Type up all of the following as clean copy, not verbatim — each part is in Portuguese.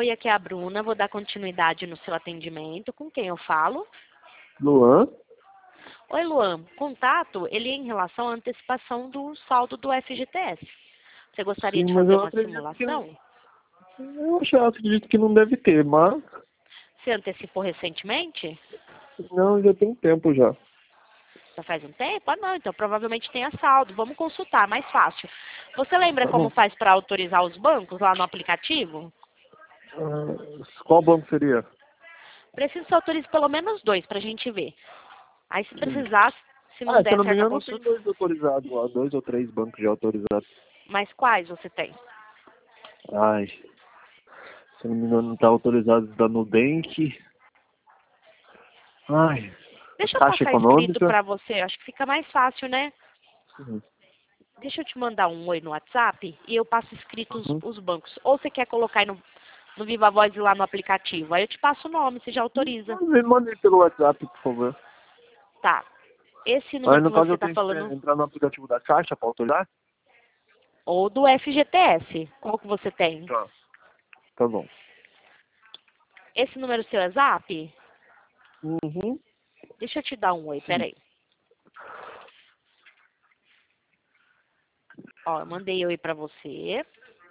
Oi, aqui é a Bruna. Vou dar continuidade no seu atendimento. Com quem eu falo? Luan? Oi, Luan. Contato, ele é em relação à antecipação do saldo do FGTS. Você gostaria Sim, de mas fazer eu uma acredito que simulação? eu acredito que não deve ter, mas Você antecipou recentemente? não, já tem tempo já. Já faz um tempo? Ah, não. Então provavelmente tenha saldo. Vamos consultar, mais fácil. Você lembra Tá como bom. faz para autorizar os bancos lá no aplicativo? Qual banco seria? Preciso que autorize pelo menos 2 para a gente ver. Aí se precisar, se não Se eu der não me certo a engano, tem consulta, 2 autorizados lá, 2 ou 3 bancos já autorizados. mas quais você tem? Ai, se eu não me engano, tá autorizado da Nubank. Ai, a Deixa eu Caixa passar escrito Econômica. para você, acho que fica mais fácil, né? Uhum. Deixa eu te mandar um oi no WhatsApp e eu passo escrito Uhum. os bancos. Ou você quer colocar aí no Viva Voz lá no aplicativo? Aí eu te passo o nome, você já autoriza. Me mande pelo WhatsApp, por favor. Tá. Esse Aí, número que no caso, você eu tá tenho que falando, entrar no aplicativo da Caixa para autorizar? ou do FGTS, qual que você tem? Tá. Tá bom. Esse número seu é Zap? Uhum. Deixa eu te dar um oi, Sim. peraí. Ó, eu mandei oi pra você.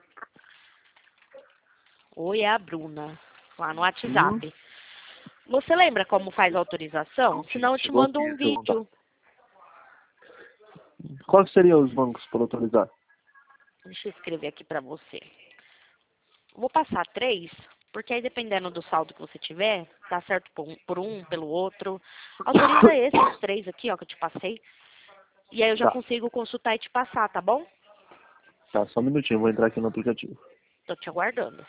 Oi, é a Bruna, lá no Uhum. WhatsApp. Você lembra como faz a autorização? Senão eu te Chegou mando aqui um esse contato. vídeo. Quais seriam os bancos para autorizar? Deixa eu escrever aqui pra você. Vou passar 3, porque aí dependendo do saldo que você tiver, dá certo por um, pelo outro. Autoriza esses 3 aqui, ó, que eu te passei. E aí eu já Tá, consigo consultar e te passar, tá bom? tá, só um minutinho, vou entrar aqui no aplicativo. Tô te aguardando.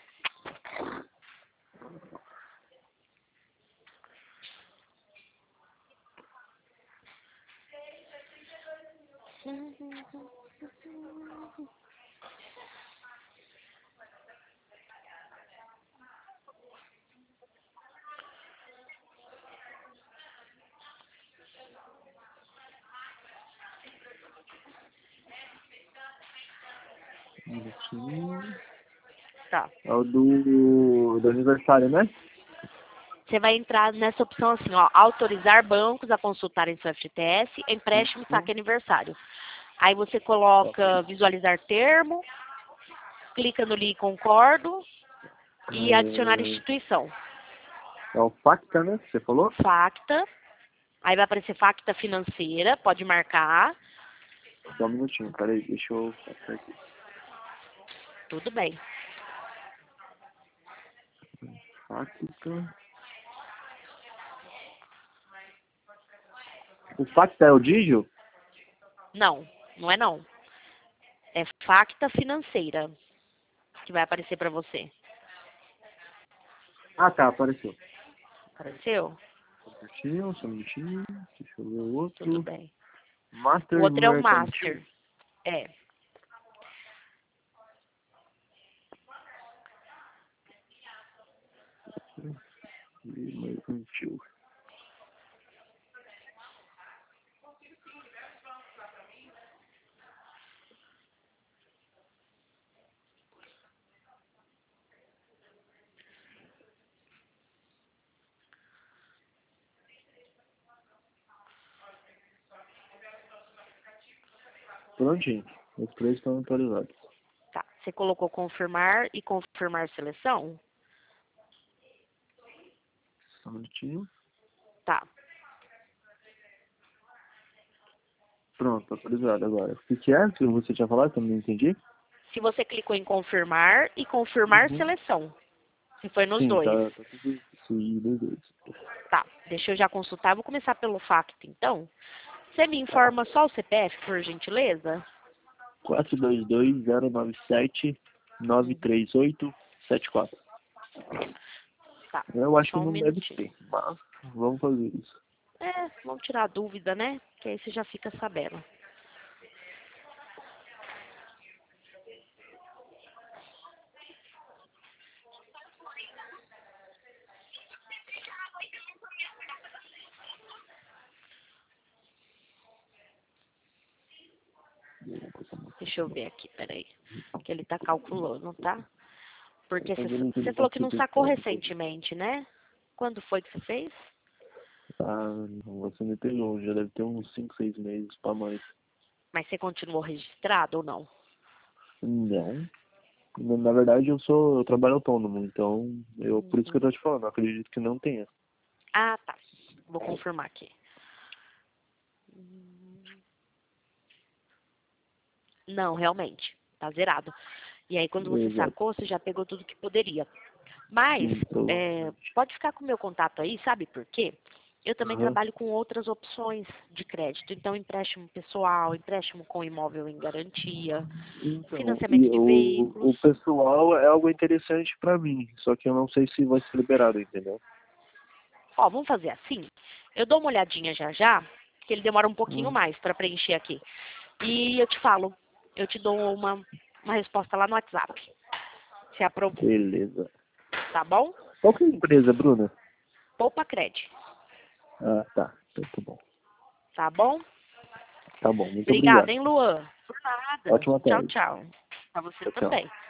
Um minutinho. Tá. É o do aniversário, né? Você vai entrar nessa opção assim, ó, autorizar bancos a consultarem seu FGTS, empréstimo, Uhum. saque e aniversário. Aí você Ó, coloca visualizar termo, clica no link concordo e adicionar instituição. É o Facta, né? Que você falou? Facta, aí vai aparecer facta financeira, pode marcar, Só um minutinho, peraí, deixa eu passar aqui. tudo bem. Facta. O Facta é o Digio? Não, não é não. É facta financeira que vai aparecer para você. Ah, tá, apareceu. Apareceu? Só um minutinho. Deixa eu ver o Tudo outro. bem. O Master outro é o Mercantil. master. É. Mercantil. Prontinho. Os três estão atualizados. Tá. Você colocou confirmar e confirmar seleção? Só um minutinho. Tá. Pronto, atualizado agora. O que é que você tinha falado que eu não entendi? Se você clicou em confirmar e confirmar Uhum. seleção. Se foi nos Sim, dois. tá tudo seguido, dois. Tá. Deixa eu já consultar. Vou começar pelo facto, então. Você me Tá. informa só o CPF, por gentileza? 422-097-93874. Tá. Eu acho que Só um não deve minutinho. ter, mas vamos fazer isso. É, vamos tirar a dúvida, né? Que aí você já fica sabendo. Deixa eu ver aqui, peraí. Que ele tá calculando, tá? Porque Tô fazendo você tudo falou que não sacou pacificado. recentemente, né? Quando foi que você fez? Ah, você me pegou, já deve ter uns 5, 6 meses pra mais. Mas você continuou registrado ou não? Não. Na verdade, eu trabalho autônomo, então, por isso que eu Uhum. tô te falando, eu acredito que não tenha. Ah, tá. Vou confirmar aqui. Não, realmente. Tá zerado. E aí, quando você Exato. sacou, você já pegou tudo que poderia. Mas, Sim, provavelmente. pode ficar com o meu contato aí, sabe por quê? Eu também Aham. trabalho com outras opções de crédito. Então, empréstimo pessoal, empréstimo com imóvel em garantia, Então, financiamento e de veículos. o pessoal é algo interessante pra mim, só que eu não sei se vai ser liberado, entendeu? Ó, vamos fazer assim? Eu dou uma olhadinha já já, que ele demora um pouquinho Hum. mais para preencher aqui. E eu te falo, eu te dou uma resposta lá no WhatsApp. Se aprovou, Beleza. tá bom? Qual que é a empresa, Bruna? Poupa Cred, Ah, tá. Então tá bom. tá bom? Tá bom, muito Obrigada, obrigado. hein, Luan? Por nada. Ótima Tchau, tarde. tchau. Pra você Tchau, tchau. também.